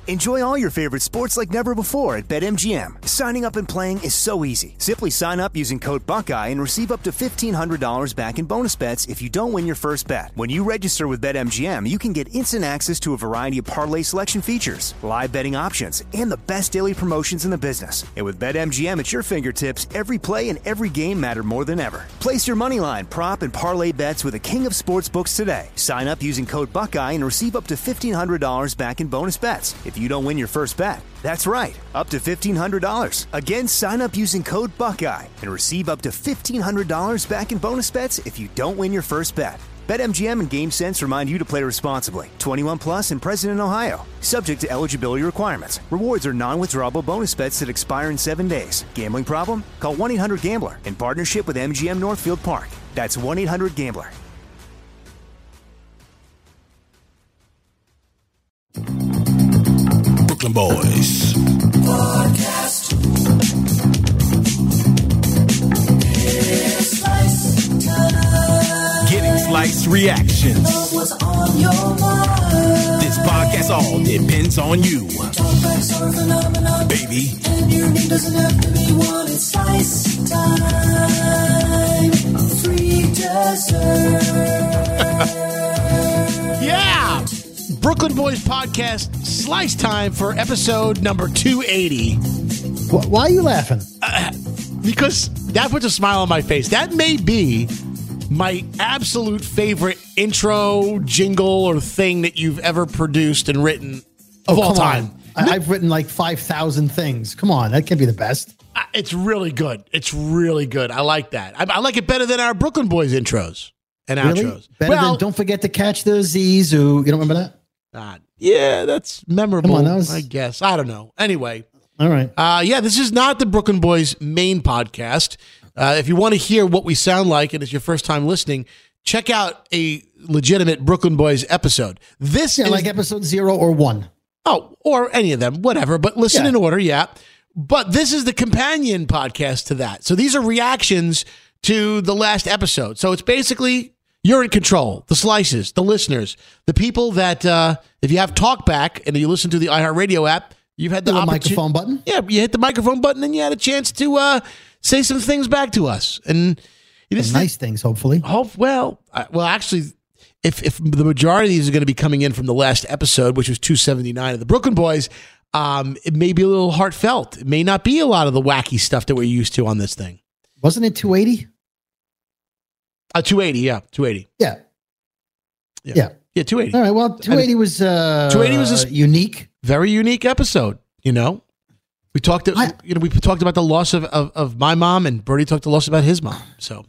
Enjoy all your favorite sports like never before at BetMGM. Signing up and playing is so easy. Simply sign up using code Buckeye and receive up to $1,500 back in bonus bets if you don't win your first bet. When you register with BetMGM, you can get instant access to a variety of parlay selection features, live betting options, and the best daily promotions in the business. And with BetMGM at your fingertips, every play and every game matter more than ever. Place your moneyline, prop, and parlay bets with the king of sportsbooks today. Sign up using code Buckeye and receive up to $1,500 back in bonus bets if you don't win your first bet. That's right, up to $1,500. Again, sign up using code Buckeye and receive up to $1,500 back in bonus bets if you don't win your first bet. BetMGM and GameSense remind you to play responsibly. 21 plus and present in Ohio. Subject to eligibility requirements. Rewards are non-withdrawable bonus bets that expire in 7 days. Gambling problem? Call 1-800-GAMBLER in partnership with MGM Northfield Park. That's 1-800-GAMBLER. Brooklyn Boys Podcast. Getting sliced reactions. What's on your mind? This podcast all depends on you. Talkbacks are a phenomenon, baby. And your name doesn't have to be one. It's slice time. Free dessert. Yeah! Brooklyn Boys Podcast, Slice Time for episode number 280. Why are you laughing? Because that puts a smile on my face. That may be my absolute favorite intro, jingle, or thing that you've ever produced and written of all time. I've written like 5,000 things. Come on, that can't be the best. It's really good. It's really good. I like that. I like it better than our Brooklyn Boys intros and outros. Better than Don't Forget to Catch the Zizou. You don't remember that? Yeah, that's memorable, Come on, I guess. I don't know. Anyway. All right. Yeah, this is not the Brooklyn Boys main podcast. If you want to hear what we sound like and it's your first time listening, check out a legitimate Brooklyn Boys episode. This is like episode 0 or 1. Oh, or any of them, whatever. But listen in order, yeah. But this is the companion podcast to that. So these are reactions to the last episode. So it's basically... You're in control. The slices, the listeners, the people that if you have TalkBack and you listen to the iHeartRadio app, you've had the microphone button. Yeah, you hit the microphone button and you had a chance to say some things back to us, and nice things, hopefully. Well, actually, if the majority of these are going to be coming in from the last episode, which was 279 of the Brooklyn Boys, it may be a little heartfelt. It may not be a lot of the wacky stuff that we're used to on this thing. Wasn't it 280? 280, yeah, 280. Yeah, 280. All right, well, 280 was 280 was a unique, very unique episode. You know, we talked. We talked about the loss of my mom, and Brody talked the loss about his mom. So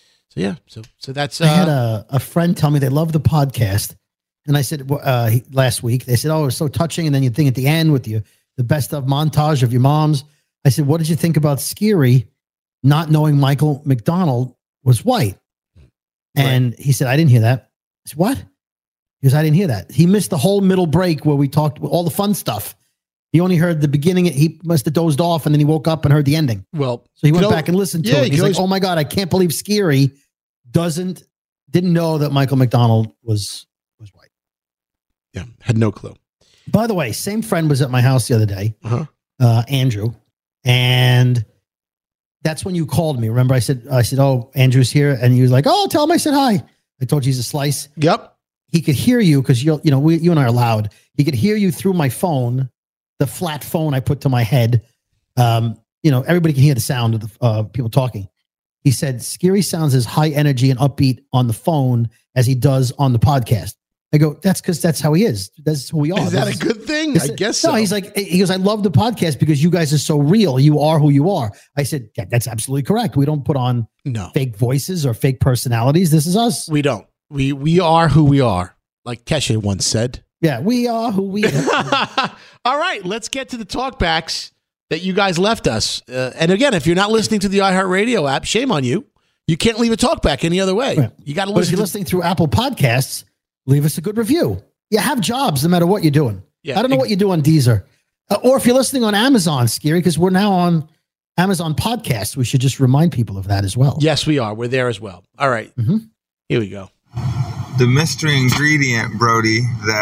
that's. I had a friend tell me they love the podcast, and I said last week they said, "Oh, it was so touching," and then you think at the end with the best of montage of your moms. I said, "What did you think about Scary not knowing Michael McDonald was white?" And he said, I didn't hear that. I said, what? He goes, I didn't hear that. He missed the whole middle break where we talked all the fun stuff. He only heard the beginning. He must have dozed off and then he woke up and heard the ending. Well, so he went back and listened to it. He's like, oh my God, I can't believe Scary didn't know that Michael McDonald was white. Yeah, had no clue. By the way, same friend was at my house the other day, Andrew, and that's when you called me. Remember, I said, oh, Andrew's here. And he was like, oh, tell him I said hi. I told you he's a slice. Yep. He could hear you because you and I are loud. He could hear you through my phone, the flat phone I put to my head. Everybody can hear the sound of the people talking. He said, Scary sounds as high energy and upbeat on the phone as he does on the podcast. I go, that's because that's how he is. That's who we are. Is that a good thing? I guess so. No, he goes, I love the podcast because you guys are so real. You are who you are. I said, yeah, that's absolutely correct. We don't put on fake voices or fake personalities. This is us. We don't. We are who we are, like Kesha once said. Yeah, we are who we are. All right, let's get to the talkbacks that you guys left us. And again, if you're not listening to the iHeartRadio app, shame on you. You can't leave a talkback any other way. Right. You got to listen. But if you're listening through Apple Podcasts, leave us a good review. You have jobs no matter what you're doing. Yeah, I don't know what you do on Deezer. Or if you're listening on Amazon, Scary, because we're now on Amazon Podcasts. We should just remind people of that as well. Yes, we are. We're there as well. All right. Mm-hmm. Here we go. The mystery ingredient, Brody, that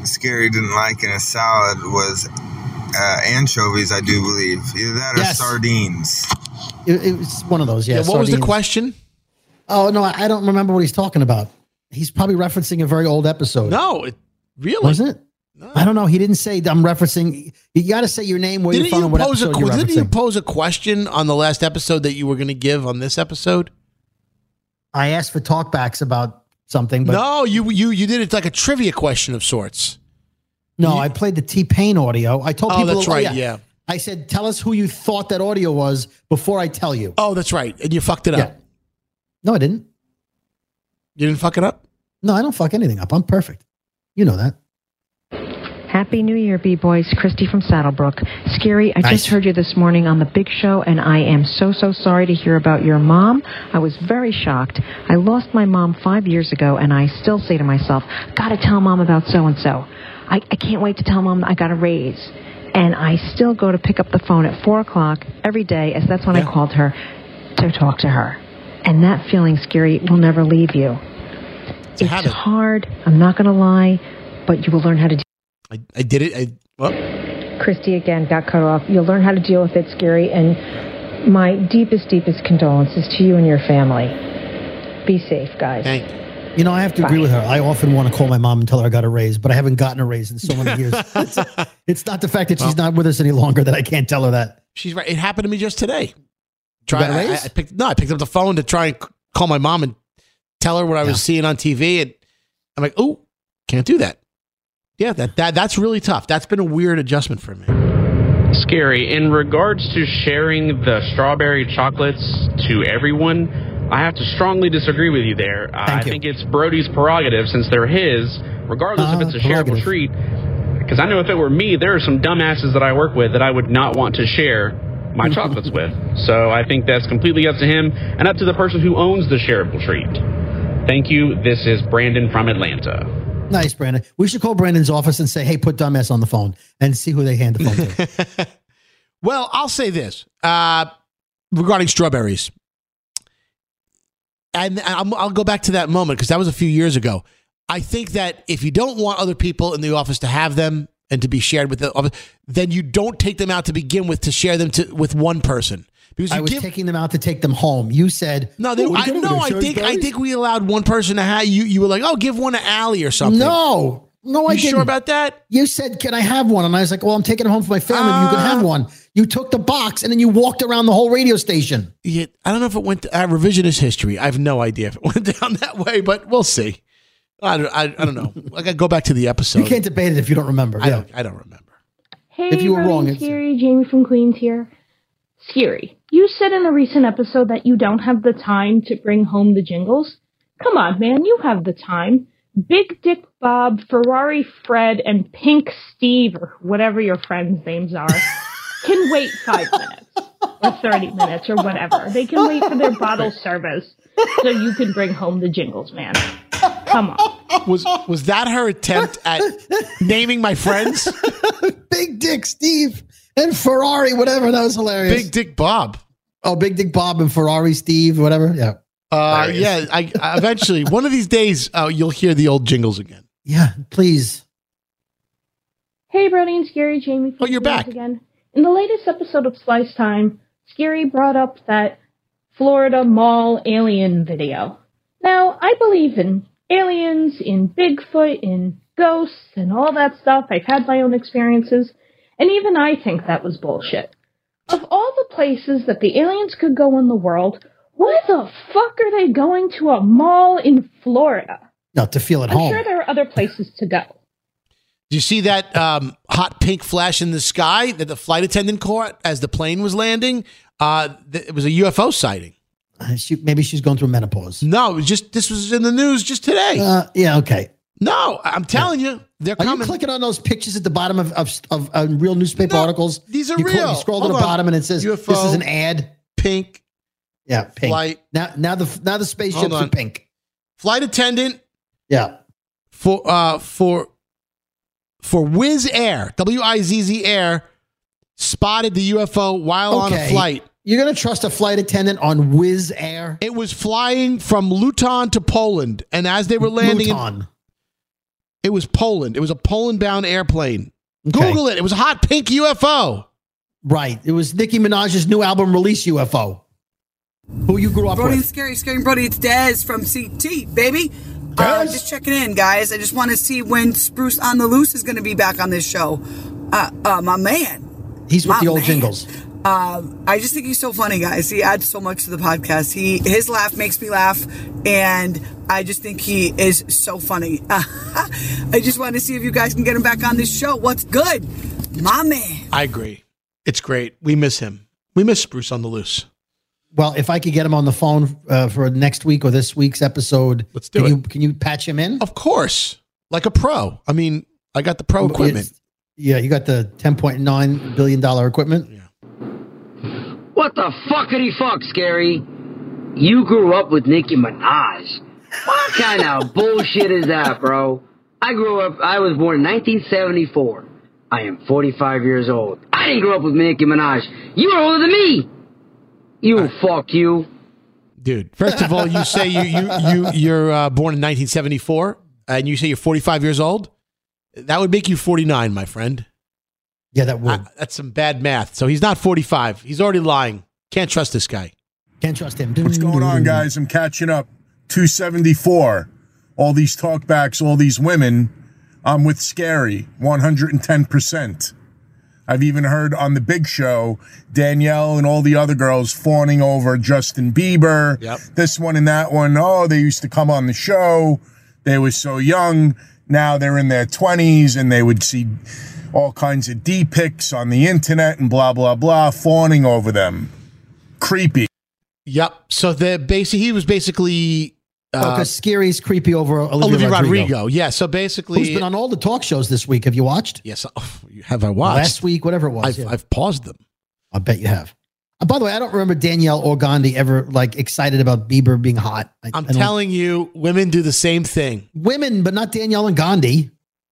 Scary didn't like in a salad was anchovies, I do believe. Either that or sardines. It was one of those, yeah. What was the question? Oh, no, I don't remember what he's talking about. He's probably referencing a very old episode. No, really? Wasn't it? No. I don't know. He didn't say I'm referencing. You got to say your name, where you're from, and what episode you're referencing. Didn't you pose a question on the last episode that you were going to give on this episode? I asked for talkbacks about something, but no, you did it like a trivia question of sorts. No, I played the T-Pain audio. I told people. Oh, that's right. Yeah. I said, tell us who you thought that audio was before I tell you. Oh, that's right. And you fucked it up. No, I didn't. You didn't fuck it up? No, I don't fuck anything up. I'm perfect. You know that. Happy New Year, B-Boys. Christy from Saddlebrook. Scary, I just heard you this morning on The Big Show, and I am so sorry to hear about your mom. I was very shocked. I lost my mom 5 years ago, and I still say to myself, gotta tell Mom about so-and-so. I can't wait to tell Mom I got a raise. And I still go to pick up the phone at 4 o'clock every day, as that's when I called her, to talk to her. And that feeling, Scary, will never leave you. It's hard, I'm not going to lie, but you will learn how to do it. I did it. Christy again got cut off. You'll learn how to deal with it, Scary, and my deepest condolences to you and your family. Be safe, guys. Thank you. You know, I have to agree with her. I often want to call my mom and tell her I got a raise, but I haven't gotten a raise in so many years. It's not the fact that she's not with us any longer that I can't tell her that. She's right. It happened to me just today. I picked up the phone to try and call my mom and tell her what I was seeing on TV, and I'm like, oh, can't do that. Yeah, that's really tough. That's been a weird adjustment for me. Scary. In regards to sharing the strawberry chocolates to everyone, I have to strongly disagree with you there. I think it's Brody's prerogative, since they're his, regardless if it's a shareable treat. Because I know if it were me, there are some dumbasses that I work with that I would not want to share my chocolates with. So I think that's completely up to him and up to the person who owns the shareable treat. Thank you. This is Brandon from Atlanta. Nice, Brandon. We should call Brandon's office and say, hey, put dumbass on the phone and see who they hand the phone to. Well, I'll say this regarding strawberries. And I'll go back to that moment because that was a few years ago. I think that if you don't want other people in the office to have them and to be shared with the office, then you don't take them out to begin with to share them with one person. Because I was taking them out to take them home. You said no. I think we allowed one person to have you. You were like, oh, give one to Allie or something. No, I didn't. Sure about that? You said, can I have one? And I was like, well, I'm taking it home for my family. You can have one. You took the box and then you walked around the whole radio station. Yeah, I don't know if it went to revisionist history. I have no idea if it went down that way, but we'll see. I don't know. I got to go back to the episode. You can't debate it if you don't remember. I don't remember. Hey, if you were wrong, Scary, Jamie from Queens here. Scary, you said in a recent episode that you don't have the time to bring home the jingles. Come on, man, you have the time. Big Dick Bob, Ferrari Fred, and Pink Steve, or whatever your friends' names are, can wait 5 minutes or 30 minutes or whatever. They can wait for their bottle service so you can bring home the jingles, man. Come on. Was that her attempt at naming my friends? Big Dick Steve and Ferrari, whatever. That was hilarious. Big Dick Bob. Oh, Big Dick Bob and Ferrari Steve, whatever. Yeah. I eventually, one of these days, you'll hear the old jingles again. Yeah, please. Hey, Brody and Scary, Jamie. Oh, you're back again. In the latest episode of Slice Time, Scary brought up that Florida mall alien video. Now, I believe in aliens, in Bigfoot, in ghosts, and all that stuff. I've had my own experiences, and even I think that was bullshit. Of all the places that the aliens could go in the world, why the fuck are they going to a mall in Florida? No, to feel at home. I'm sure there are other places to go. Did you see that hot pink flash in the sky that the flight attendant caught as the plane was landing? It was a UFO sighting. Maybe she's going through menopause. No, this was in the news just today. Yeah, okay. No, I'm telling you, they're coming. Are you clicking on those pictures at the bottom of real newspaper articles? These are real. You scroll to the bottom and it says, UFO, this is an ad. Pink. Yeah, pink. Flight. Now the spaceships are pink. Flight attendant. Yeah. For Wizz Air, WIZZ Air, spotted the UFO while on a flight. You're going to trust a flight attendant on Wizz Air? It was flying from Luton to Poland, and as they were landing... It was Poland. It was a Poland-bound airplane. Okay. Google it. It was a hot pink UFO. Right. It was Nicki Minaj's new album release UFO. Who you grew up Brody with. And Scary Brody. It's Dez from CT, baby. Just checking in, guys. I just want to see when Spruce on the Loose is going to be back on this show. My man. He's with the old jingles. I just think he's so funny, guys. He adds so much to the podcast. His laugh makes me laugh, and I just think he is so funny. I just want to see if you guys can get him back on this show. What's good? My man. I agree. It's great. We miss him. We miss Spruce on the Loose. Well, if I could get him on the phone for next week or this week's episode, let's do it. Can you patch him in? Of course. Like a pro. I mean, I got the pro equipment. Yeah, you got the $10.9 billion equipment. Yeah. What the fuckity fuck, Scary? You grew up with Nicki Minaj. What kind of bullshit is that, bro? I was born in 1974. I am 45 years old. I didn't grow up with Nicki Minaj. You were older than me. Fuck you. Dude, first of all, you say you're born in 1974, and you say you're 45 years old? That would make you 49, my friend. Yeah, that would. That's some bad math. So he's not 45. He's already lying. Can't trust this guy. Can't trust him. What's going on, guys? I'm catching up. 274. All these talkbacks, all these women. I'm with Scary, 110%. I've even heard on the Big Show, Danielle and all the other girls fawning over Justin Bieber. Yep. This one and that one. Oh, they used to come on the show. They were so young. Now they're in their 20s and they would see all kinds of D-pics on the internet and blah, blah, blah, fawning over them. Creepy. Yep. So he was basically... because Scary's creepy over Olivia Rodrigo. Yeah, so basically... Who's been on all the talk shows this week. Have you watched? Yes. Have I watched? Last week, whatever it was. I've paused them. I bet you have. By the way, I don't remember Danielle or Gandhi ever excited about Bieber being hot. I'm telling you, women do the same thing. Women, but not Danielle and Gandhi.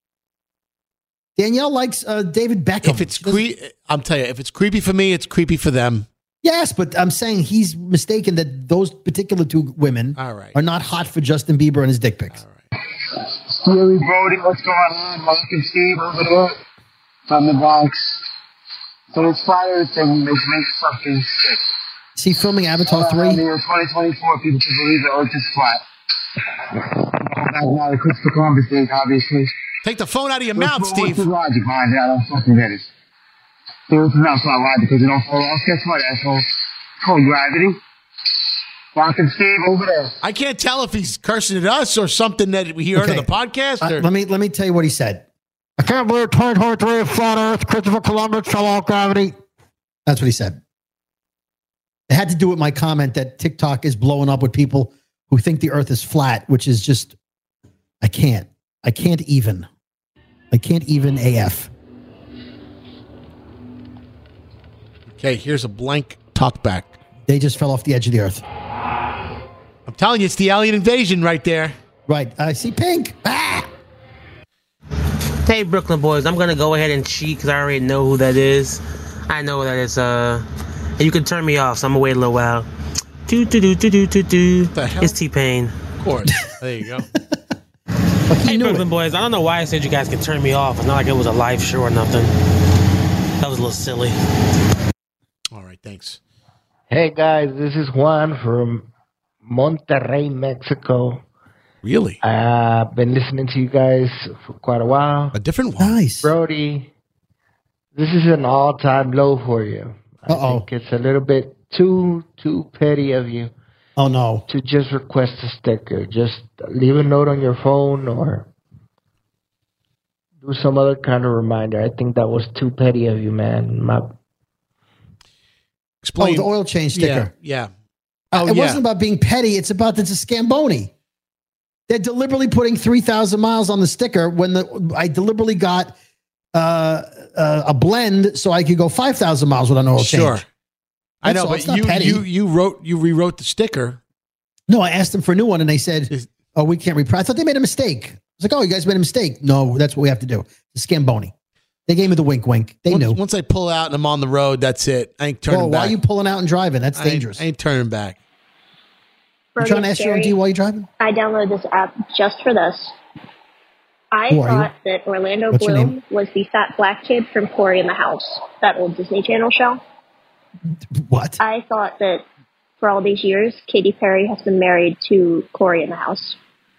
Danielle likes David Beckham. I'm telling you, if it's creepy for me, it's creepy for them. Yes, but I'm saying he's mistaken that those particular two women are not hot for Justin Bieber and his dick pics. All right. Steely Brody, what's going on? Mark and Steve over there from the Bronx. So this flat earth thing makes me fucking sick. Is he filming Avatar 3? In the year 2024, people should believe the earth is flat. Back now to Christopher Columbus Day, obviously. Take the phone out of your mouth, Steve. What's the logic behind it? I don't fucking get it. The earth is not flat. Why? Because it don't fall off. Guess what, asshole? It's called gravity. Mark and Steve over there. I can't tell if he's cursing at us or something that he heard on the podcast. Let me tell you what he said. I can't believe 2023 flat earth. Christopher Columbus fell off gravity. That's what he said. It had to do with my comment that TikTok is blowing up with people who think the earth is flat, which is just, I can't even AF. Okay, here's a blank talkback. They just fell off the edge of the earth. I'm telling you, it's the alien invasion right there. Right. I see pink. Ah! Hey, Brooklyn boys, I'm going to go ahead and cheat because I already know who that is. I know that it's, and you can turn me off, so I'm going to wait a little while. It's T-Pain. Of course. There you go. Hey, Brooklyn boys, I don't know why I said you guys could turn me off. It's not like it was a live show or nothing. That was a little silly. All right, thanks. Hey, guys, this is Juan from Monterrey, Mexico. Really? I've been listening to you guys for quite a while. A different one. Nice. Brody, this is an all-time low for you. I think it's a little bit too petty of you. Oh, no. To just request a sticker. Just leave a note on your phone or do some other kind of reminder. I think that was too petty of you, man. Explain. The oil change sticker. Yeah. It wasn't about being petty. It's about it's a Scamboni. They're deliberately putting 3,000 miles on the sticker when I deliberately got a blend so I could go 5,000 miles with an oil change. Sure. I know, but you rewrote the sticker. No, I asked them for a new one and they said, we can't reprint. I thought they made a mistake. I was like, you guys made a mistake. No, that's what we have to do. It's a Scamboni. They gave me the wink. They knew. Once I pull out and I'm on the road, that's it. I ain't turning back. Why are you pulling out and driving? That's dangerous. I ain't turning back. You trying to SRD while you're driving? I downloaded this app just for this. I thought that Orlando Bloom was the fat black kid from Cory in the House, that old Disney Channel show. What? I thought that for all these years, Katy Perry has been married to Cory in the House.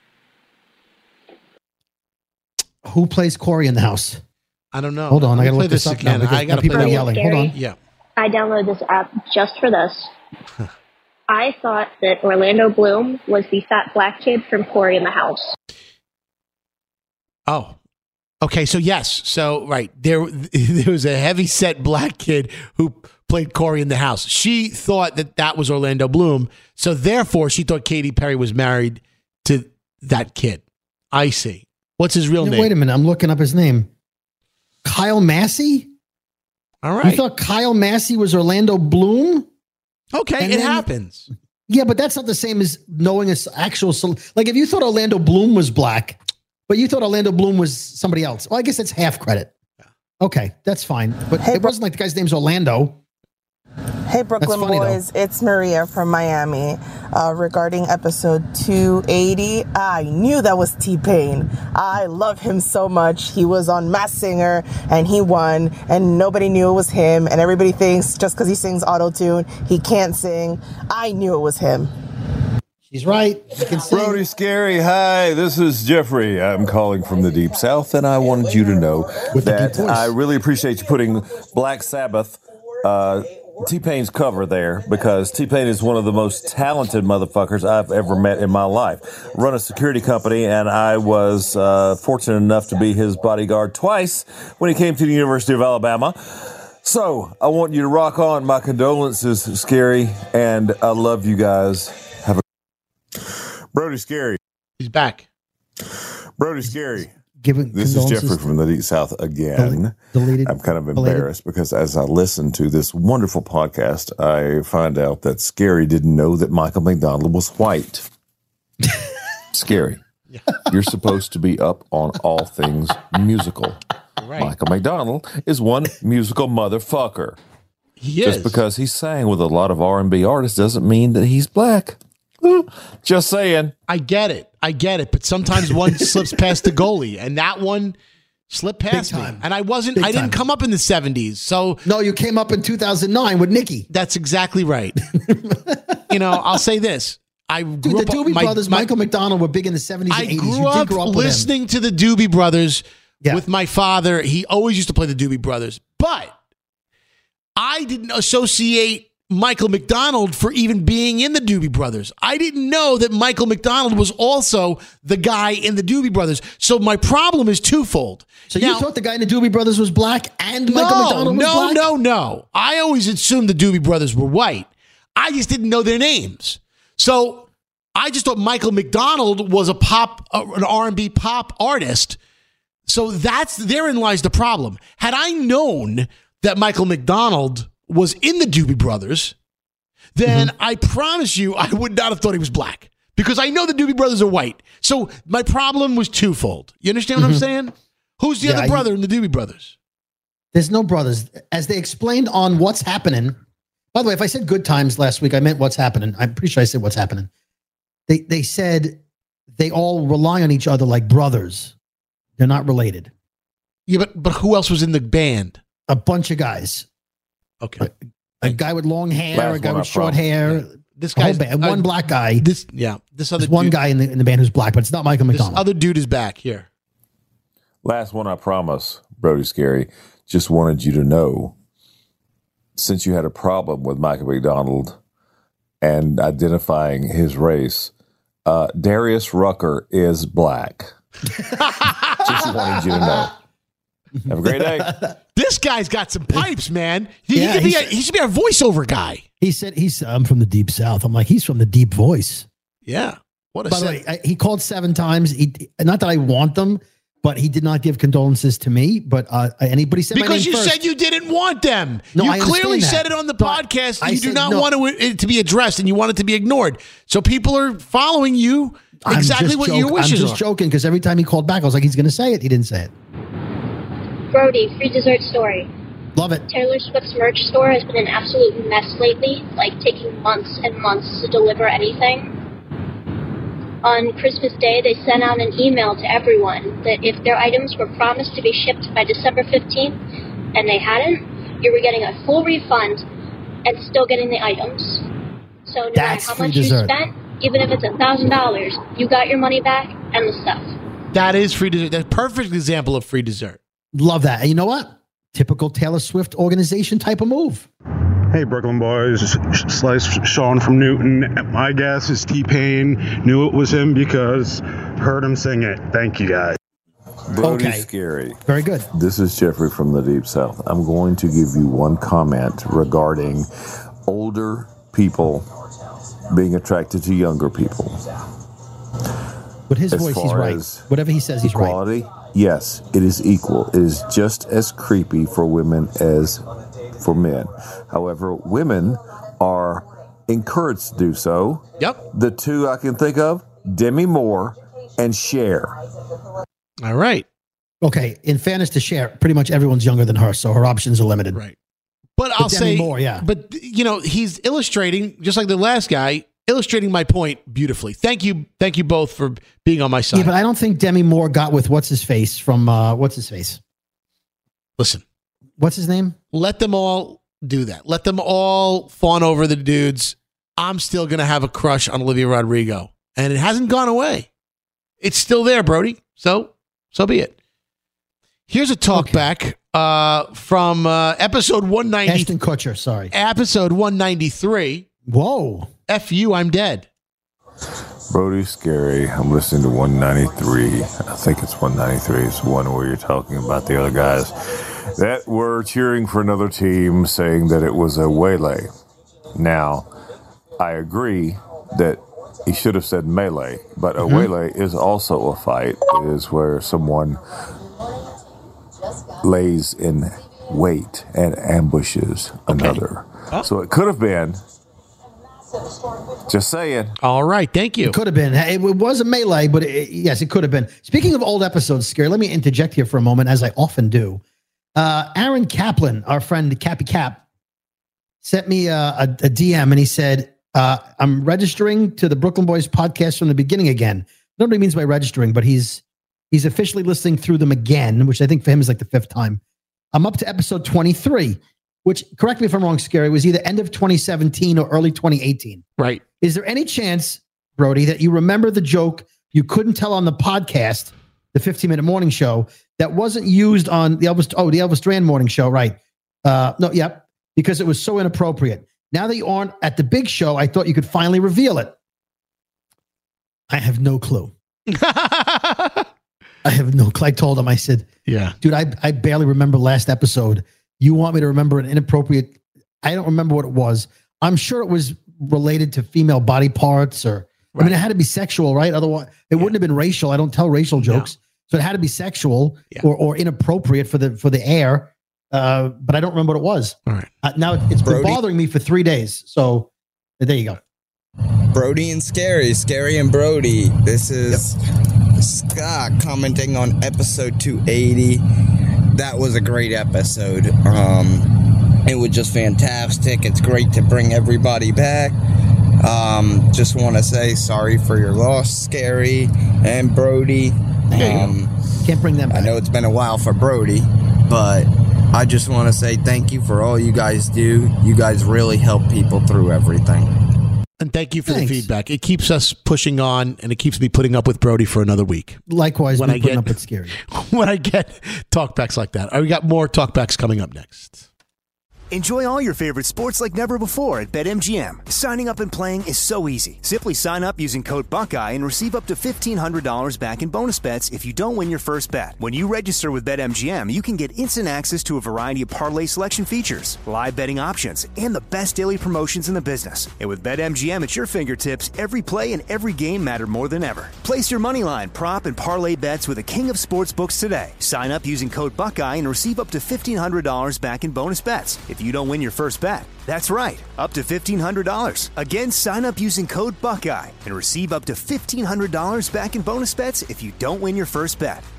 Who plays Cory in the House? I don't know. Hold on, I gotta look this this up again. now. I gotta people play are that yelling. Scary. Hold on. Yeah. I downloaded this app just for this. I thought that Orlando Bloom was the fat black kid from Cory in the House. Oh. Okay, so yes. So, right. There was a heavy-set black kid who played Cory in the House. She thought that was Orlando Bloom. So, therefore, she thought Katy Perry was married to that kid. I see. What's his real name? Wait a minute. I'm looking up his name. Kyle Massey? All right. You thought Kyle Massey was Orlando Bloom? Okay, And it then- happens. Yeah, but that's not the same as knowing his actual... Like, if you thought Orlando Bloom was black, but you thought Orlando Bloom was somebody else, well, I guess that's half credit. Okay, that's fine. But it wasn't like the guy's name's Orlando. Hey, Brooklyn funny, boys, it's Maria from Miami. Regarding episode 280, I knew that was T-Pain. I love him so much. He was on Masked Singer, and he won, and nobody knew it was him, and everybody thinks just because he sings auto-tune, he can't sing. I knew it was him. She's right. You can sing. Brody Scary, hi, this is Jeffrey. I'm calling from the Deep South, and I wanted you to know that I really appreciate you putting Black Sabbath, T-Pain's cover there, because T-Pain is one of the most talented motherfuckers I've ever met in my life. Run a security company, and I was fortunate enough to be his bodyguard twice when he came to the University of Alabama. So, I want you to rock on. My condolences, Scary, and I love you guys. Have a Brody Scary. He's back. Brody Scary. This is Jeffrey from the Deep South again. I'm kind of embarrassed because as I listen to this wonderful podcast, I find out that Scary didn't know that Michael McDonald was white. Scary. You're supposed to be up on all things musical. Right. Michael McDonald is one musical motherfucker. He Just is. because he sang with a lot of R&B artists doesn't mean that he's black. Just saying. I get it. But sometimes one slips past the goalie, and that one slipped past me. And I didn't come up in the 70s. So no, you came up in 2009 with Nikki. That's exactly right. I'll say this. The Doobie Brothers, Michael McDonald were big in the 70s and 80s. I grew You up did grow up listening to the Doobie Brothers with my father. He always used to play the Doobie Brothers. But I didn't associate Michael McDonald for even being in the Doobie Brothers. I didn't know that Michael McDonald was also the guy in the Doobie Brothers. So my problem is twofold. So you thought the guy in the Doobie Brothers was black and Michael McDonald was black? No. I always assumed the Doobie Brothers were white. I just didn't know their names. So I just thought Michael McDonald was an R&B pop artist. So therein lies the problem. Had I known that Michael McDonald was in the Doobie Brothers, then I promise you I would not have thought he was black, because I know the Doobie Brothers are white. So my problem was twofold. You understand what I'm saying? Who's the other brother in the Doobie Brothers? There's no brothers. As they explained on What's Happening, by the way, if I said Good Times last week, I meant What's Happening. I'm pretty sure I said What's Happening. They said they all rely on each other like brothers. They're not related. Yeah, but who else was in the band? A bunch of guys. Okay. A guy with long hair, a guy with short hair. This guy's one black guy. This other There's one guy in the band who's black, but it's not Michael McDonald. This other dude is back here. Last one, I promise, Brody Scary. Just wanted you to know, since you had a problem with Michael McDonald and identifying his race, Darius Rucker is black. Just wanted you to know. Have a great day. This guy's got some pipes, man. He should be our voiceover guy. He said I'm from the Deep South. I'm like, he's from the deep voice. Yeah. What a By the way, he called 7 times. Not that I want them, but he did not give condolences to me. But anybody said my name because you first. said you didn't want them. No, you I understand clearly that. said it on the podcast. I You do said not no. want it to be addressed, and you want it to be ignored. So people are following you exactly what your wishes I'm just joking, because every time he called back, I was like, he's going to say it. He didn't say it. Brody, free dessert story. Love it. Taylor Swift's merch store has been an absolute mess lately, like taking months and months to deliver anything. on Christmas Day, they sent out an email to everyone that if their items were promised to be shipped by December 15th and they hadn't, you were getting a full refund and still getting the items. So no matter how much you spent, even if it's $1,000, you got your money back and the stuff. That is free dessert. That's a perfect example of free dessert. Love that. And you know what? Typical Taylor Swift organization type of move. Hey, Brooklyn boys. Slice Sean from Newton. My guess is T-Pain. Knew it was him because heard him sing it. Thank you, guys. Brody Scary. Very good. This is Jeffrey from the Deep South. I'm going to give you one comment regarding older people being attracted to younger people. With his voice, he's right. Whatever he says, he's equality, right. Yes, it is equal. It is just as creepy for women as for men. However, women are encouraged to do so. Yep. The two I can think of, Demi Moore and Cher. All right. Okay. In fairness to Cher, pretty much everyone's younger than her, so her options are limited. Right. But I'll say more, yeah. But he's illustrating, just like the last guy, illustrating my point beautifully. Thank you both for being on my side. Yeah, but I don't think Demi Moore got with what's his face from what's his face. Listen, what's his name? Let them all do that. Let them all fawn over the dudes. I'm still gonna have a crush on Olivia Rodrigo, and it hasn't gone away. It's still there, Brody. So be it. Here's a talk back from episode 190. Ashton Kutcher, sorry. Episode 193. Whoa. F you, I'm dead. Brody Scary. I'm listening to 193. I think it's 193. It's the one where you're talking about the other guys that were cheering for another team, saying that it was a waylay. Now, I agree that he should have said melee, but a waylay is also a fight. It is where someone lays in wait and ambushes another. Oh. So it could have been. Just saying. All right. Thank you. It could have been. It was a melee, but yes, it could have been. Speaking of old episodes, Scary, let me interject here for a moment, as I often do. Aaron Kaplan, our friend Cappy Cap, sent me a DM, and he said, I'm registering to the Brooklyn Boys podcast from the beginning again. I don't know what he means by registering, but he's officially listening through them again, which I think for him is like the 5th time. I'm up to episode 23, which, correct me if I'm wrong, Scary, was either end of 2017 or early 2018. Right. Is there any chance, Brody, that you remember the joke you couldn't tell on the podcast, the 15-minute morning show, that wasn't used on the Elvis Duran morning show, right? Because it was so inappropriate. Now that you aren't at the big show, I thought you could finally reveal it. I have no clue. I have no clue. I told him, I said, yeah, dude, I barely remember last episode. You want me to remember an inappropriate? I don't remember what it was. I'm sure it was related to female body parts or, right. I mean, it had to be sexual, right? Otherwise, it wouldn't have been racial. I don't tell racial jokes. No. So it had to be sexual or inappropriate for the air. But I don't remember what it was. All right. Now it's been bothering me for 3 days. So there you go. Brody and Scary and Brody. This is Scott commenting on episode 280. That was a great episode. It was just fantastic. It's great to bring everybody back. Just want to say sorry for your loss, Scary and Brody. Can't bring them back. I know it's been a while for Brody, but I just want to say thank you for all you guys do. You guys really help people through everything. And thank you for the feedback. It keeps us pushing on, and it keeps me putting up with Brody for another week. Likewise, when I putting up with Scary. When I get talkbacks like that. We got more talkbacks coming up next. Enjoy all your favorite sports like never before at BetMGM. Signing up and playing is so easy. Simply sign up using code Buckeye and receive up to $1,500 back in bonus bets if you don't win your first bet. When you register with BetMGM, you can get instant access to a variety of parlay selection features, live betting options, and the best daily promotions in the business. And with BetMGM at your fingertips, every play and every game matter more than ever. Place your moneyline, prop, and parlay bets with the king of sportsbooks today. Sign up using code Buckeye and receive up to $1,500 back in bonus bets if you don't win your first bet. That's right, up to $1,500. Again, sign up using code Buckeye and receive up to $1,500 back in bonus bets if you don't win your first bet.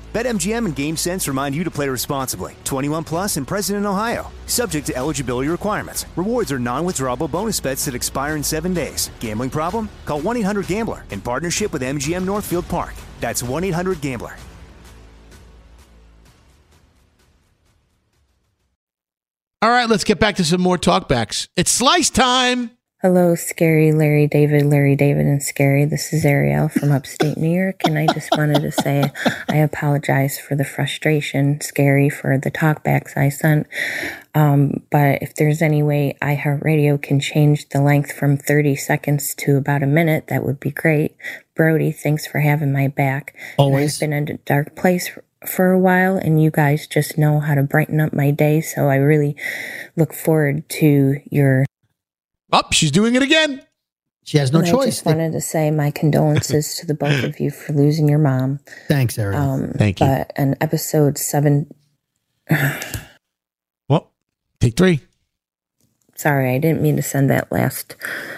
BetMGM and GameSense remind you to play responsibly. 21 plus and present in Ohio. Subject to eligibility requirements. Rewards are non-withdrawable bonus bets that expire in 7 days. Gambling problem? Call 1-800-GAMBLER in partnership with MGM Northfield Park. That's 1-800-GAMBLER. All right, let's get back to some more talkbacks. It's Slice time. Hello, Scary, Larry David, and Scary. This is Ariel from upstate New York, and I just wanted to say I apologize for the frustration, Scary, for the talkbacks I sent. But if there's any way iHeartRadio can change the length from 30 seconds to about a minute, that would be great. Brody, thanks for having my back. Always. I've been in a dark place for a while, and you guys just know how to brighten up my day, so I really look forward to your... Oh, she's doing it again. She has no choice. I just wanted to say my condolences to the both of you for losing your mom. Thanks, Ariel. Thank you. But in episode 7... Well, take 3. Sorry, I didn't mean to send that last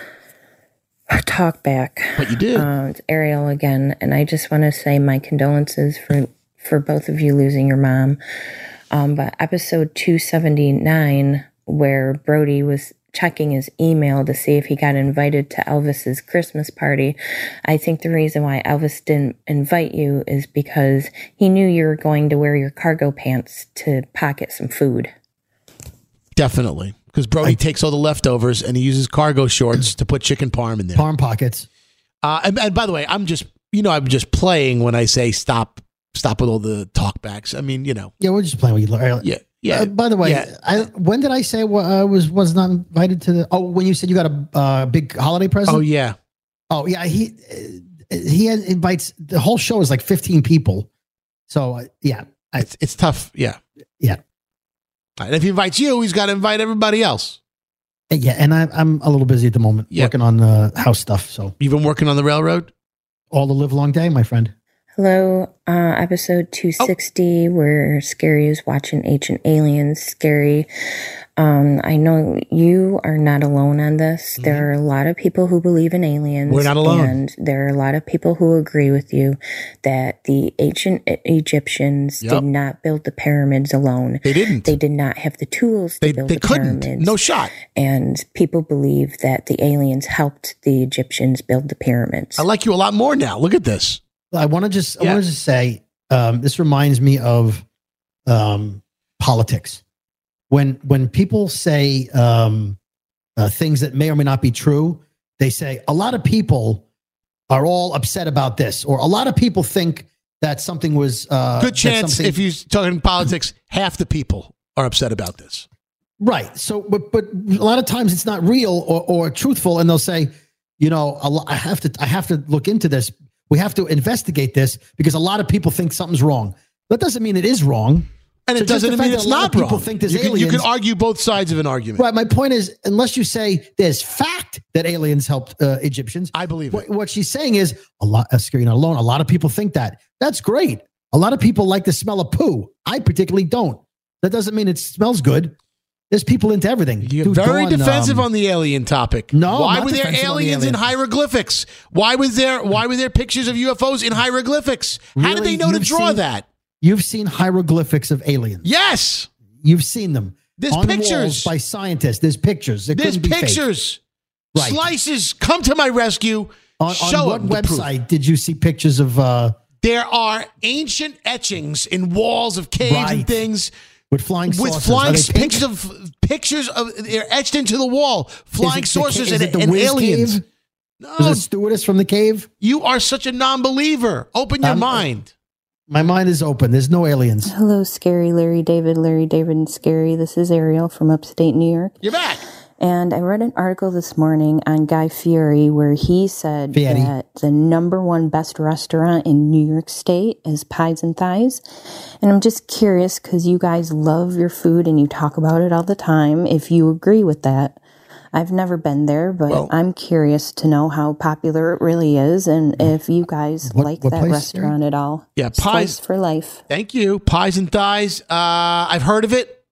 talk back. But you did. It's Ariel again, and I just want to say my condolences for both of you losing your mom. But episode 279, where Brody was checking his email to see if he got invited to Elvis's Christmas party. I think the reason why Elvis didn't invite you is because he knew you were going to wear your cargo pants to pocket some food. Definitely. Because Brody takes all the leftovers and he uses cargo shorts to put chicken parm in there. Parm pockets. And by the way, I'm just playing when I say stop with all the talkbacks. I mean, Yeah, we're just playing with you, Ariel. Yeah. Yeah. By the way, when did I say was not invited to the? Oh, when you said you got a big holiday present. Oh yeah. Oh yeah. He invites, the whole show is like 15 people. So yeah, it's tough. Yeah. Yeah. And if he invites you, he's got to invite everybody else. Yeah, and I'm a little busy at the moment working on house stuff. So you've been working on the railroad all the live long day, my friend. Hello, episode 260, where Scary is watching Ancient Aliens. Scary, I know you are not alone on this. Mm-hmm. There are a lot of people who believe in aliens. We're not alone. And there are a lot of people who agree with you that the ancient Egyptians did not build the pyramids alone. They didn't. They did not have the tools to build the pyramids. No shot. And people believe that the aliens helped the Egyptians build the pyramids. I like you a lot more now. Look at this. I want to just say, this reminds me of politics. When people say things that may or may not be true, they say a lot of people are all upset about this, or a lot of people think that something was good chance. If you're talking politics, half the people are upset about this. Right. So, but a lot of times it's not real or truthful, and they'll say, I have to look into this. We have to investigate this because a lot of people think something's wrong. That doesn't mean it is wrong. And it doesn't mean it's not wrong. People think there's aliens. You can argue both sides of an argument. Right. My point is, unless you say there's fact that aliens helped Egyptians, I believe it. What she's saying is a lot of people think that. That's great. A lot of people like the smell of poo. I particularly don't. That doesn't mean it smells good. There's people into everything. You're very defensive on the alien topic. No, why were there aliens in hieroglyphics? Why was there pictures of UFOs in hieroglyphics? How did they know to draw that? You've seen hieroglyphics of aliens. Yes. You've seen them. There's on pictures the walls by scientists. There's pictures. There's pictures. Right. Slices, come to my rescue. On what website did you see pictures of? There are ancient etchings in walls of caves and things. With flying saucers. Pictures of they're etched into the wall. Flying saucers and aliens. Cave? No. Is it stewardess from the cave? You are such a non-believer. Open your mind. My mind is open. There's no aliens. Hello, Scary, Larry David, and Scary. This is Ariel from upstate New York. You're back. And I read an article this morning on Guy Fieri where he said that the #1 best restaurant in New York State is Pies and Thighs. And I'm just curious because you guys love your food and you talk about it all the time. If you agree with that, I've never been there, but I'm curious to know how popular it really is and if you guys like that restaurant at all. Yeah, Pies for life. Thank you. Pies and Thighs. I've heard of it.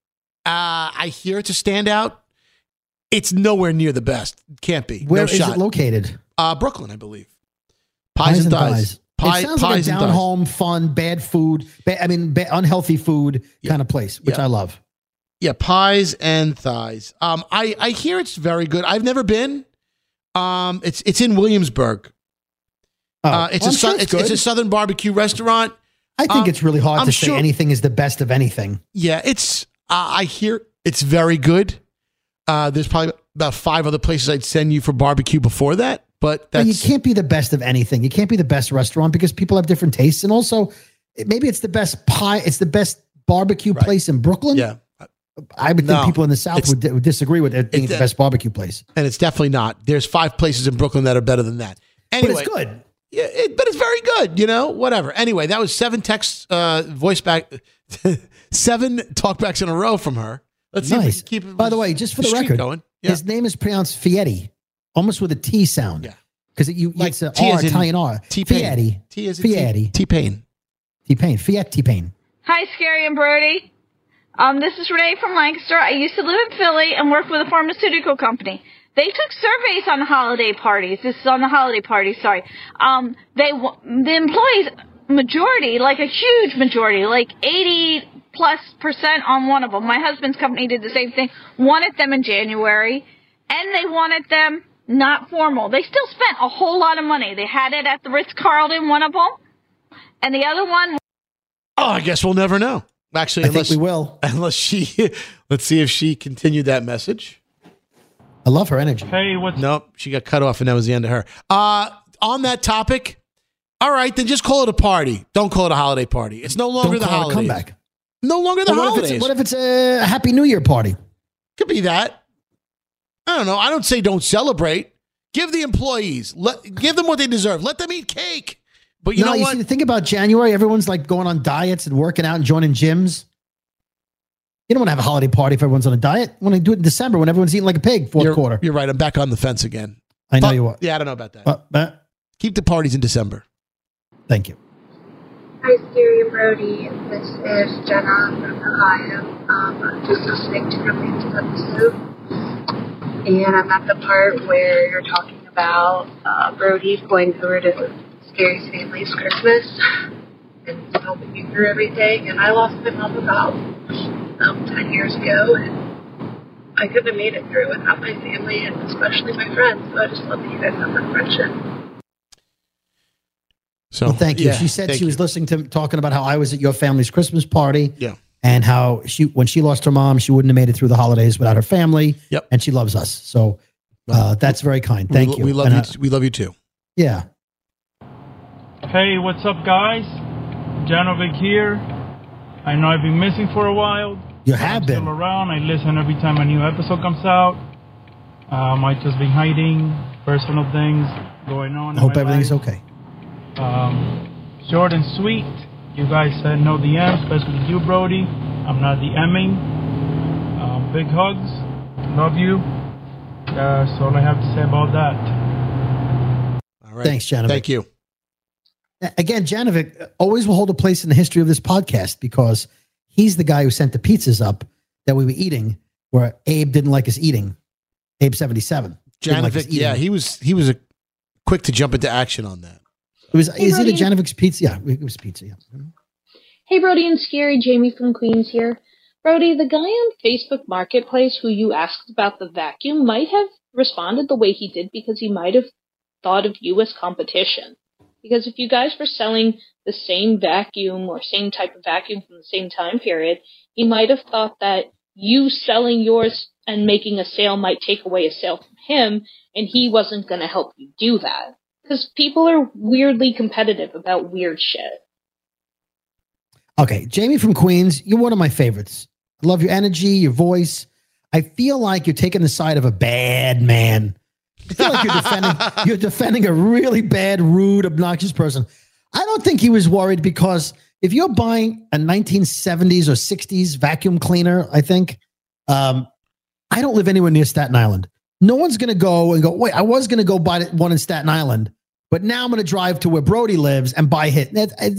I hear it's a standout. It's nowhere near the best. Can't be. Where is it located? Brooklyn, I believe. Pies and Thighs. Pie, it sounds like a down home, fun, bad food. Unhealthy food kind of place, which I love. Yeah, pies and thighs. I hear it's very good. I've never been. It's in Williamsburg. It's a Southern barbecue restaurant. I think it's really hard to say anything is the best of anything. Yeah, it's. I hear it's very good. There's probably about 5 other places I'd send you for barbecue before that, but you can't be the best of anything. You can't be the best restaurant because people have different tastes, and also maybe it's the best pie. It's the best barbecue place in Brooklyn. Yeah. I would think people in the South would disagree with it being the best barbecue place. And it's definitely not. There's 5 places in Brooklyn that are better than that. Anyway, but it's good. Yeah, but it's very good, whatever. Anyway, that was 7 texts, voice back, 7 talkbacks in a row from her. Let's see if we can keep it. By the way, just for the record, going. His name is pronounced Fietti, almost with a T sound. Yeah. Because it's an R, Italian R. T-Pain. Fietti. Fietti. T-Pain. T-Pain. Fiat T-Pain. Hi, Scary and Brody. This is Renee from Lancaster. I used to live in Philly and work with a pharmaceutical company. They took surveys on the holiday parties. This is on the holiday party, sorry. The employees, majority, like a huge majority, like 80+% on one of them. My husband's company did the same thing. Wanted them in January, and they wanted them not formal. They still spent a whole lot of money. They had it at the Ritz-Carlton, one of them, and the other one. Oh, I guess we'll never know. Actually, I think we will. Unless she, let's see if she continued that message. I love her energy. Hey, Nope, she got cut off, and that was the end of her. On that topic, all right, then just call it a party. Don't call it a holiday party. It's no longer the holidays. Comeback. No longer the holidays. What if it's a Happy New Year party? Could be that. I don't know. I don't say don't celebrate. Give the employees, give them what they deserve. Let them eat cake. But you know what? See, the thing about January, everyone's like going on diets and working out and joining gyms. You don't want to have a holiday party if everyone's on a diet. You want to do it in December when everyone's eating like a pig, fourth quarter. You're right. I'm back on the fence again. I know you are. Yeah, I don't know about that. Keep the parties in December. Thank you. Hi, Scary and Brody. This is Jenna from Ohio. I'm just listening to your latest episode. And I'm at the part where you're talking about Brody going over to Scary's family's Christmas and helping you through everything. And I lost my mom about 10 years ago, and I couldn't have made it through without my family and especially my friends. So I just love that you guys have that friendship. So thank you. She said she was listening to talking about how I was at your family's Christmas party. Yeah. And how when she lost her mom, she wouldn't have made it through the holidays without her family. Yep. And she loves us. So that's very kind. Thank you. We love you. We love you too. Yeah. Hey, what's up, guys? Janovic here. I know I've been missing for a while. You have been. Still around. I listen every time a new episode comes out. Might just be hiding, personal things going on. I hope everything's okay. Short and sweet. You guys said no DM, especially you, Brody. I'm not DMing. Big hugs. Love you. That's all I have to say about that. All right. Thanks, Janovic. Thank you. Again, Janovic always will hold a place in the history of this podcast because he's the guy who sent the pizzas up that we were eating where Abe didn't like us eating. Abe 77. Janovic, he was quick to jump into action on that. Is it a Janovic's pizza? Yeah, it was pizza. Yeah. Hey, Brody and Scary, Jamie from Queens here. Brody, the guy on Facebook Marketplace who you asked about the vacuum might have responded the way he did because he might have thought of you as competition. Because if you guys were selling the same vacuum or same type of vacuum from the same time period, he might have thought that you selling yours and making a sale might take away a sale from him, and he wasn't going to help you do that. Because people are weirdly competitive about weird shit. Okay, Jamie from Queens, you're one of my favorites. I love your energy, your voice. I feel like you're taking the side of a bad man. I feel like you're defending a really bad, rude, obnoxious person. I don't think he was worried because if you're buying a 1970s or 60s vacuum cleaner, I think, I don't live anywhere near Staten Island. No one's going to go, wait, I was going to go buy one in Staten Island, but now I'm going to drive to where Brody lives and buy it.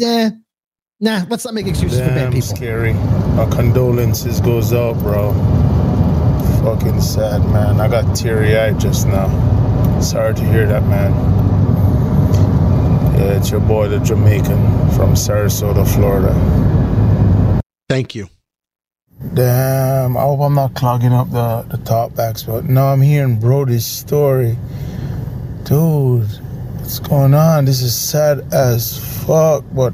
Nah, let's not make excuses for bad people. Scary. Our condolences goes out, bro. Fucking sad, man. I got teary-eyed just now. Sorry to hear that, man. Yeah, it's your boy, the Jamaican from Sarasota, Florida. Thank you. Damn, I hope I'm not clogging up the talkbacks, but no, I'm hearing Brody's story. Dude, what's going on? This is sad as fuck, but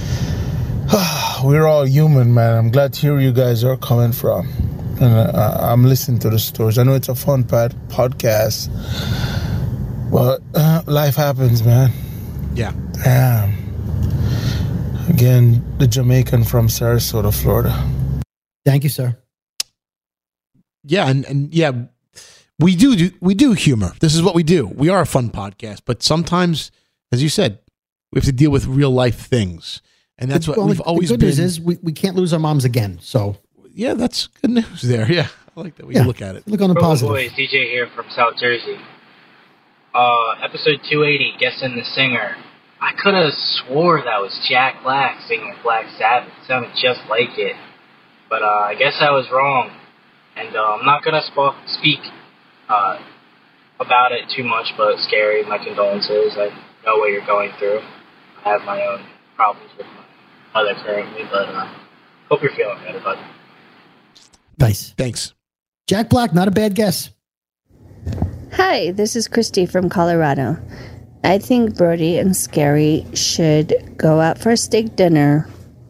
we're all human, man. I'm glad to hear where you guys are coming from. And I'm listening to the stories. I know it's a fun podcast, but life happens, man. Yeah. Damn. Again, the Jamaican from Sarasota, Florida. Thank you, sir. Yeah, and yeah, we do humor. This is what we do. We are a fun podcast, but sometimes, as you said, we have to deal with real life things, and that's what we've always been. The good news is we can't lose our moms again. So yeah, that's good news there. Yeah, I like that we look at it. Look on the positive. Boys, DJ here from South Jersey. Episode 280, guessing the singer. I could have swore that was Jack Black singing Black Sabbath. It sounded just like it. But I guess I was wrong. And I'm not going to speak about it too much, but Scary, my condolences. I know what you're going through. I have my own problems with my mother currently, but hope you're feeling better, bud. Nice. Thanks. Jack Black, not a bad guess. Hi, this is Christy from Colorado. I think Brody and Scary should go out for a steak dinner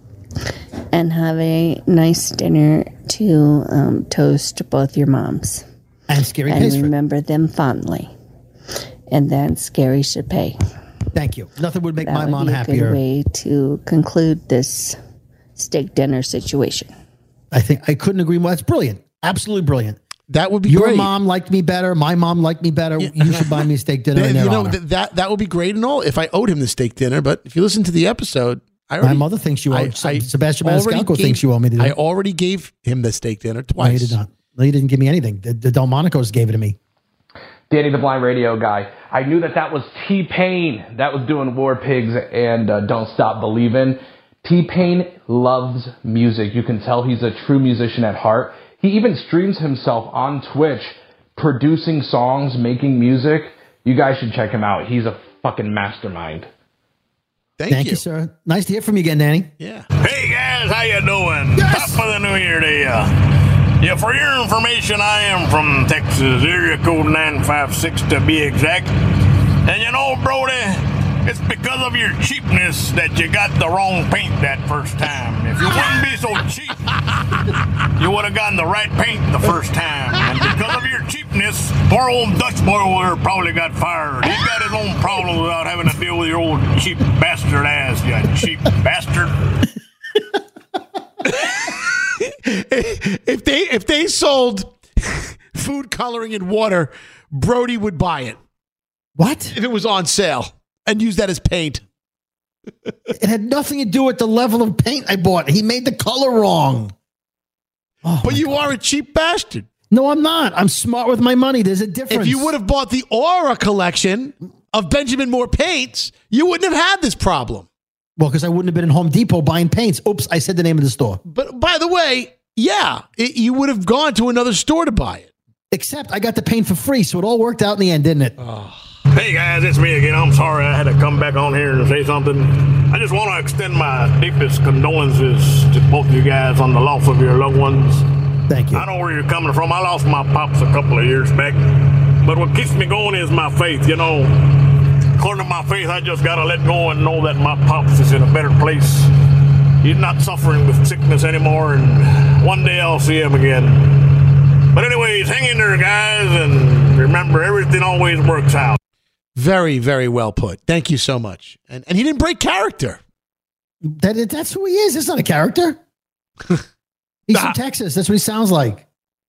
and have a nice dinner to toast both your moms. And Scary pays for it. Remember them fondly. And then Scary should pay. Thank you. Nothing would make That my would mom be a happier. good way to conclude this steak dinner situation. I think I couldn't agree more. That's brilliant. Absolutely brilliant. That would be Your great. mom liked me better. My mom liked me better. You should buy me a steak dinner. In their honor. that would be great and all if I owed him the steak dinner. But if you listen to the episode, my mother thinks you owe. Sebastian Maniscalco thinks you owe me. I already gave him the steak dinner twice. No, you did not. No, you didn't give me anything. The Delmonicos gave it to me. Danny the Blind Radio Guy. I knew that was T-Pain that was doing War Pigs and Don't Stop Believin'. T-Pain loves music. You can tell he's a true musician at heart. He even streams himself on Twitch, producing songs, making music. You guys should check him out. He's a fucking mastermind. Thank you, sir. Nice to hear from you again, Danny. Yeah. Hey guys, how you doing? Top of the new year to you. Yeah, for your information, I am from Texas, area code 956 to be exact. And you know, Brody, it's because of your cheapness that you got the wrong paint that first time. If you wouldn't be so cheap, you would have gotten the right paint the first time. And because of your cheapness, poor old Dutch boy over there probably got fired. He got his own problems without having to deal with your old cheap bastard ass, you cheap bastard. If they sold food coloring and water, Brody would buy it. What? If it was on sale and use that as paint. It had nothing to do with the level of paint I bought. He made the color wrong. But you are a cheap bastard. No, I'm not. I'm smart with my money. There's a difference. If you would have bought the Aura collection of Benjamin Moore paints, you wouldn't have had this problem. Well, because I wouldn't have been in Home Depot buying paints. Oops, I said the name of the store. But by the way, yeah, you would have gone to another store to buy it. Except I got the paint for free, so it all worked out in the end, didn't it? Hey guys, it's me again. I'm sorry I had to come back on here and say something. I just want to extend my deepest condolences to both of you guys on the loss of your loved ones. Thank you. I know where you're coming from. I lost my pops a couple of years back. But what keeps me going is my faith, you know. According to my faith, I just got to let go and know that my pops is in a better place. He's not suffering with sickness anymore, and one day I'll see him again. But anyways, hang in there, guys, and remember, everything always works out. Very, very well put. Thank you so much. And he didn't break character. That's who he is. It's not a character. He's from Texas. That's what he sounds like.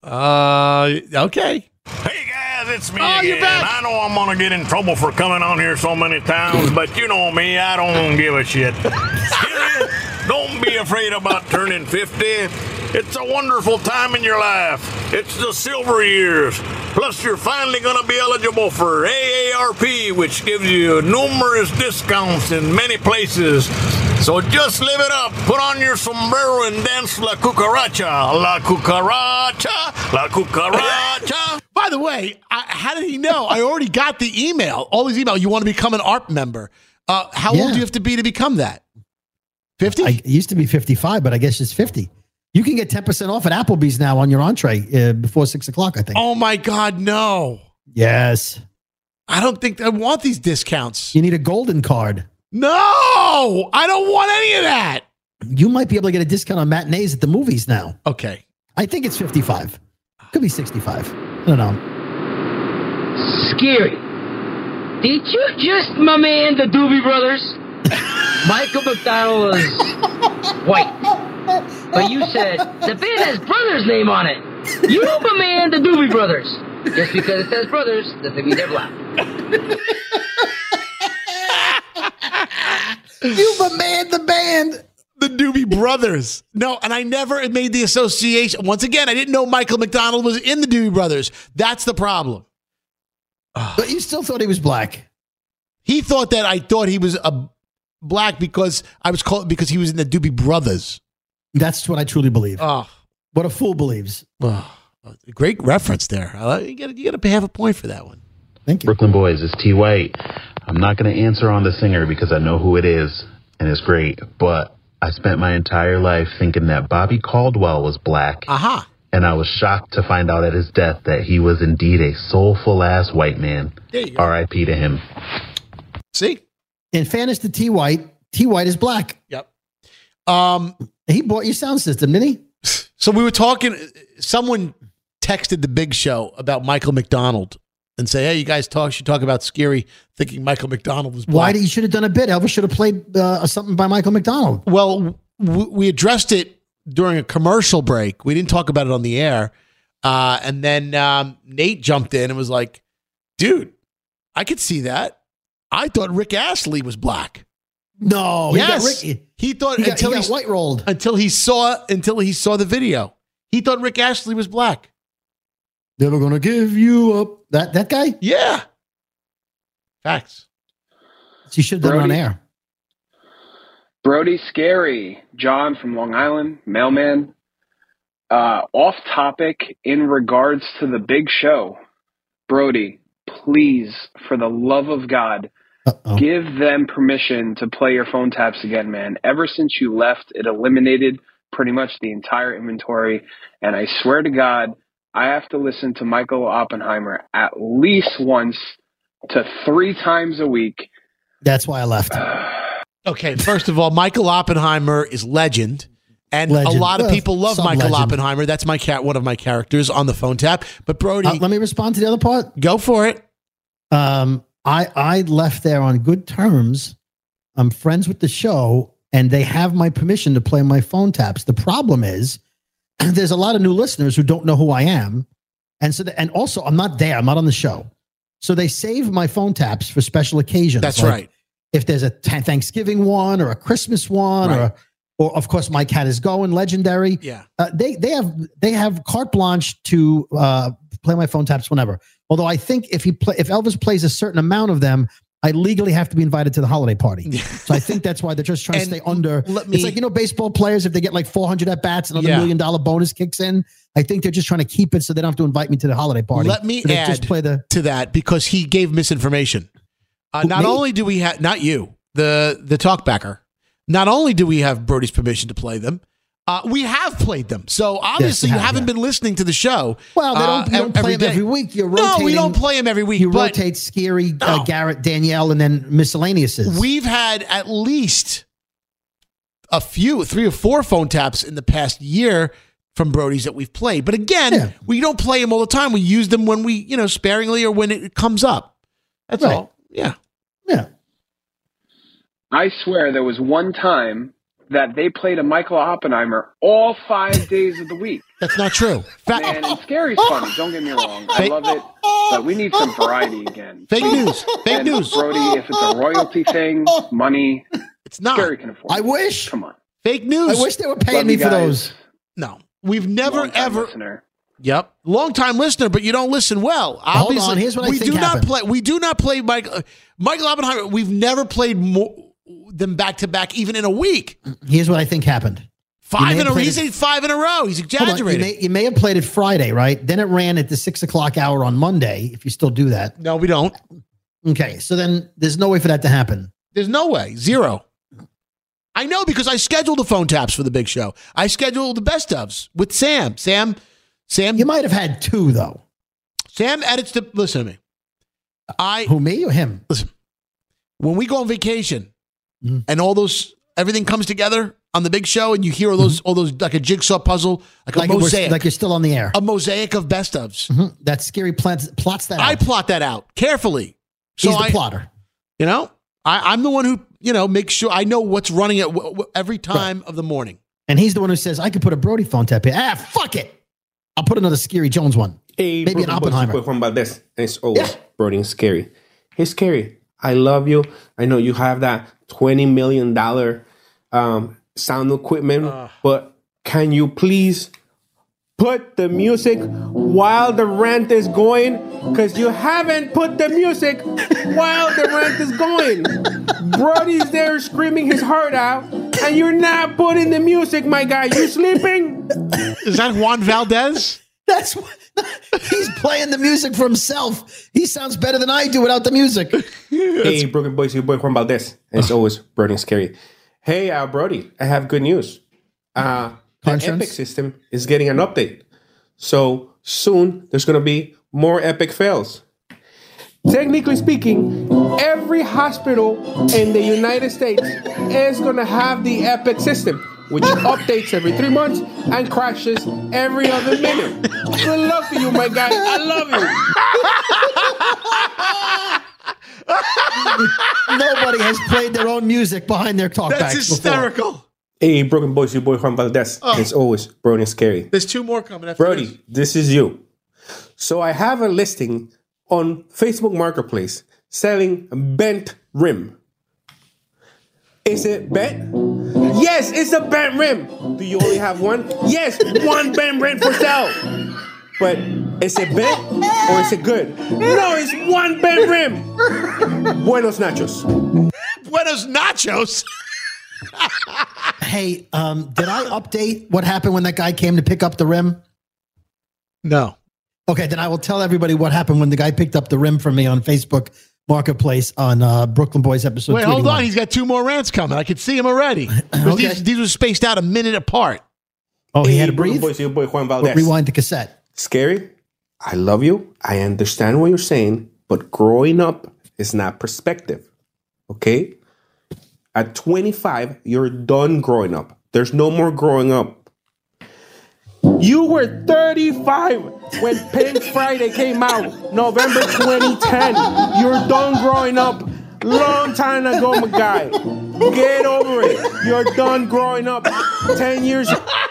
Okay. Hey guys, it's me again. I know I'm gonna get in trouble for coming on here so many times, but you know me, I don't give a shit. Don't be afraid about turning 50. It's a wonderful time in your life. It's the silver years. Plus, you're finally going to be eligible for AARP, which gives you numerous discounts in many places. So just live it up. Put on your sombrero and dance la cucaracha. La cucaracha. La cucaracha. By the way, how did he know? I already got the email. All these emails. You want to become an ARP member. How old do you have to be to become that? 50? It used to be 55, but I guess it's 50. You can get 10% off at Applebee's now on your entree before 6 o'clock, I think. Oh, my God, no. Yes. I don't think I want these discounts. You need a golden card. No, I don't want any of that. You might be able to get a discount on matinees at the movies now. Okay. I think it's 55. Could be 65. I don't know. Scary. Did you just, my man, the Doobie Brothers? Michael McDonald was white. But you said the band has Brothers' name on it. You, my man, the Doobie Brothers. Just because it says Brothers doesn't mean they're black. You, my man, the band. The Doobie Brothers. No, and I never made the association. Once again, I didn't know Michael McDonald was in the Doobie Brothers. That's the problem. But you still thought he was black. He thought that I thought he was a black because I was called because he was in the Doobie Brothers. That's what I truly believe. Oh, what a fool believes. Oh, great reference there. You got to have a point for that one. Thank you. Brooklyn Boys, it's T. White. I'm not going to answer on the singer because I know who it is and it's great, but I spent my entire life thinking that Bobby Caldwell was black. Aha. And I was shocked to find out at his death that he was indeed a soulful-ass white man. R.I.P. to him. See? In fairness to T. White is black. Yep. He bought your sound system, didn't he? So we were talking, someone texted the Big Show about Michael McDonald and say, hey, you guys should talk about Scary, thinking Michael McDonald was black. Why did you should have done a bit? Elvis should have played something by Michael McDonald. Well, we addressed it during a commercial break. We didn't talk about it on the air. And then Nate jumped in and was like, dude, I could see that. I thought Rick Astley was black. No, yes. He thought he got white rolled until he saw the video. He thought Rick Astley was black. Never gonna give you up. That guy? Yeah. Facts. So you should have done it on air. Brody Scary, John from Long Island, mailman. Off topic in regards to the Big Show. Brody, please, for the love of God, give them permission to play your phone taps again, man. Ever since you left, it eliminated pretty much the entire inventory. And I swear to God, I have to listen to Michael Oppenheimer at least once to 3 times a week. That's why I left. Okay, first of all, Michael Oppenheimer is legend. And a lot of people love Michael Oppenheimer. That's one of my characters on the phone tap. But Brody, let me respond to the other part. Go for it. I left there on good terms. I'm friends with the show, and they have my permission to play my phone taps. The problem is, there's a lot of new listeners who don't know who I am, and so and also I'm not there. I'm not on the show, so they save my phone taps for special occasions. That's right. If there's a Thanksgiving one or a Christmas one, or of course Mike Had Is Going, legendary. Yeah, they have carte blanche to play my phone taps whenever. Although I think if Elvis plays a certain amount of them, I legally have to be invited to the holiday party. So I think that's why they're just trying to stay under. It's like, baseball players, if they get like 400 at bats, another $1 million bonus kicks in. I think they're just trying to keep it so they don't have to invite me to the holiday party. Let me add to that because he gave misinformation. Not only do we have, not you, the talkbacker, not only do we have Brody's permission to play them, we have played them. So obviously you haven't been listening to the show. Well, you don't play them every week. You're rotating. No, we don't play them every week. You rotate Scary, Garrett, Danielle, and then miscellaneouses. We've had at least 3 or 4 phone taps in the past year from Brody's that we've played. But again, we don't play them all the time. We use them when we, sparingly or when it comes up. That's all. Yeah. Yeah. I swear there was one time that they played a Michael Oppenheimer all 5 days of the week. That's not true. Man, and Scary's funny. Don't get me wrong. I love it. But we need some variety again. Fake news. Fake news. Brody, if it's a royalty thing, money, it's not. Scary can afford it. I wish. Come on. Fake news. I wish they were paying me for those. No. We've never, ever. Listener. Yep. Long-time listener, but you don't listen well. Obviously, hold on. Here's what I think happened. We do not play Michael Oppenheimer. We've never played them back-to-back, even in a week. Here's what I think happened. 5 in a row. He said 5 in a row. He's exaggerating. You may have played it Friday, right? Then it ran at the 6 o'clock hour on Monday, if you still do that. No, we don't. Okay, so then there's no way for that to happen. There's no way. Zero. I know because I scheduled the phone taps for the big show. I scheduled the best ofs with Sam. Sam. You might have had 2 though. Sam edits the. Listen to me. Who, me or him? Listen. When we go on vacation and everything comes together on the big show, and you hear all those like a jigsaw puzzle, like a mosaic, like you're still on the air. A mosaic of best ofs. That Scary plots that out. I plot that out carefully. He's the plotter. You know, I'm the one who makes sure I know what's running at every time of the morning. And he's the one who says, I could put a Brody phone tap here. Fuck it. I'll put another Scary Jones one. Hey, maybe an Oppenheimer. Juan Valdez. And it's always Brody and Scary. Hey, Scary, I love you. I know you have that $20 million sound equipment, but can you please put the music while the rant is going? Because you haven't put the music while the rant is going. Brody's there screaming his heart out, and you're not putting the music, my guy. You sleeping? Is that Juan Valdez? That's what, he's playing the music for himself. He sounds better than I do without the music. Hey, Broken Boys, your boy Juan Valdez. And it's always Brody and Scary. Hey, Brody, I have good news. The Epic system is getting an update. So soon, there's going to be more Epic fails. Technically speaking, every hospital in the United States is going to have the Epic system, which updates every 3 months and crashes every other minute. Good luck to you, my guy. I love you. Nobody has played their own music behind their talkbacks. That's hysterical. Before. Hey, Broken Boys, your boy Juan Valdez. It's always Brody and Scary. There's 2 more coming after Brody, this is you. So I have a listing on Facebook Marketplace selling bent rim. Is it bent? Yes, it's a bent rim. Do you only have one? Yes, one bent rim for sale. But is it bent or is it good? No, it's one bent rim. Buenos nachos. Buenos nachos? Hey, did I update what happened when that guy came to pick up the rim? No. Okay, then I will tell everybody what happened when the guy picked up the rim for me on Facebook Marketplace on Brooklyn Boys episode 281. Wait, hold on. He's got 2 more rants coming. I could see him already. Okay. These were spaced out a minute apart. Oh, he had to breathe? Boys, your boy Juan Valdez. Rewind the cassette. Scary, I love you. I understand what you're saying, but growing up is not perspective. Okay? At 25, you're done growing up. There's no more growing up. You were 35 when Pink Friday came out, November 2010. You're done growing up. Long time ago, my guy. Get over it. You're done growing up. 10 years.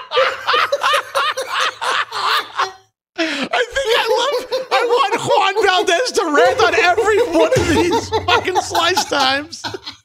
I want Juan Valdez to rant on every one of these fucking slice times.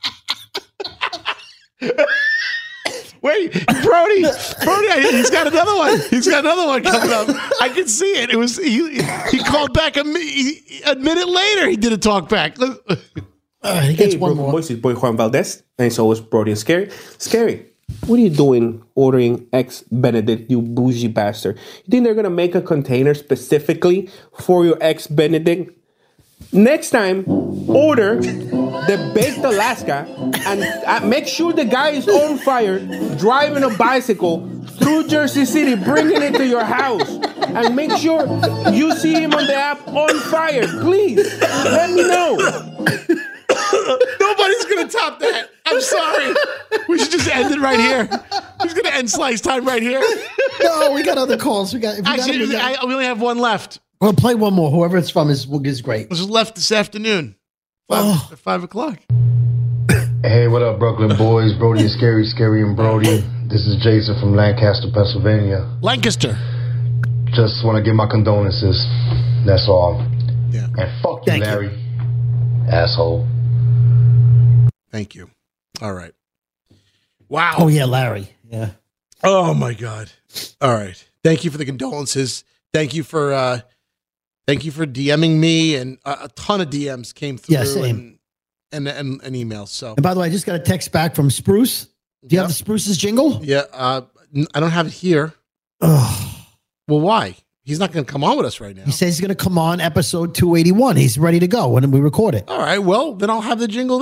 Wait, Brody, he's got another one. He's got another one coming up. I can see it. It was he called back a minute later. He did a talk back. He gets one more. Boys, boy Juan Valdez, and it's always Brody and Scary. Scary, what are you doing ordering Eggs Benedict, you bougie bastard? You think they're gonna make a container specifically for your Eggs Benedict? Next time, order the Baked Alaska and make sure the guy is on fire, driving a bicycle through Jersey City, bringing it to your house. And make sure you see him on the app on fire. Please, let me know. Nobody's going to top that. I'm sorry. We should just end it right here. Who's going to end Slice Time right here? No, we got other calls. We only have one left. We'll play one more. Whoever it's from is great. This is left this afternoon. 5 o'clock. Hey, what up, Brooklyn Boys? Brody and Scary, Scary and Brody. This is Jason from Lancaster, Pennsylvania. Lancaster. Just want to give my condolences. That's all. Yeah. And fuck you, Larry. Asshole. Thank you. All right. Wow. Oh, yeah, Larry. Yeah. Oh, my God. All right. Thank you for the condolences. Thank you for DMing me, and a ton of DMs came through. Yeah, same. And emails. So, and by the way, I just got a text back from Spruce. Do you have the Spruce's jingle? Yeah, I don't have it here. Ugh. Well, why? He's not going to come on with us right now. He says he's going to come on episode 281. He's ready to go when we record it. All right. Well, then I'll have the jingle then.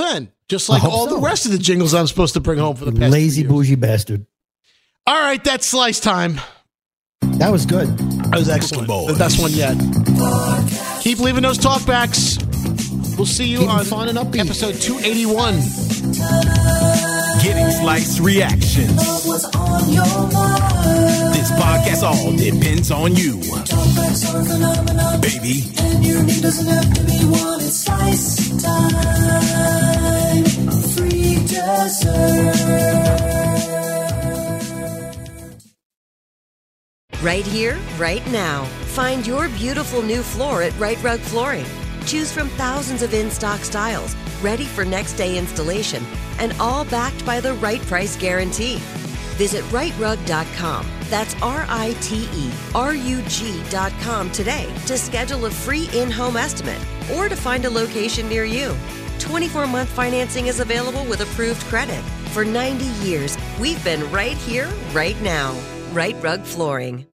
Just like all the rest of the jingles I'm supposed to bring home for the past lazy bougie bastard. All right, that's Slice time. That was good. That was excellent. The best one yet. Keep leaving those talkbacks. We'll see you on episode 281. Getting Slice reactions. This podcast all depends on you, baby. And your name doesn't have to be one. It's Slice time. Free dessert. Right here, right now. Find your beautiful new floor at Right Rug Flooring. Choose from thousands of in-stock styles, ready for next day installation, and all backed by the right price guarantee. Visit rightrug.com. That's RITERUG.com today to schedule a free in-home estimate or to find a location near you. 24-month financing is available with approved credit. For 90 years, we've been right here, right now. Right Rug Flooring.